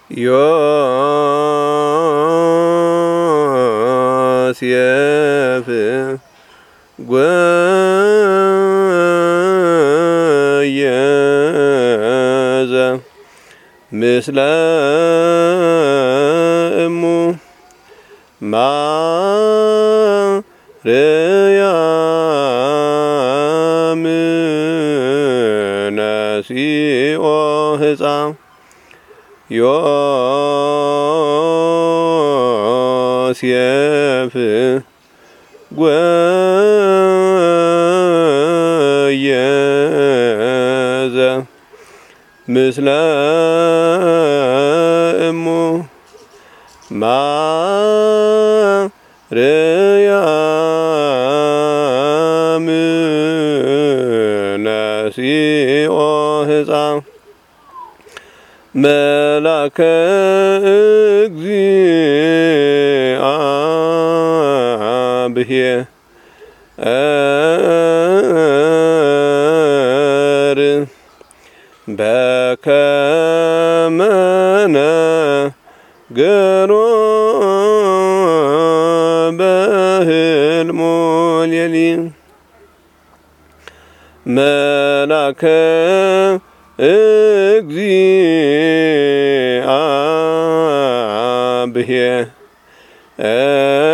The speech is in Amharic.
ዮሴፍ ጐየዘ ምስለ እሙ ማርያም ነሲኦ ሕፃን ዮሴፍ ጐየዘ ምስለ እሙ ማርያም ነሲኦ ሕፃን መላከ እግዚአብሔር በከመ ነገሮ በሕልሙ ሌሊት መላከ እግዚአብሔር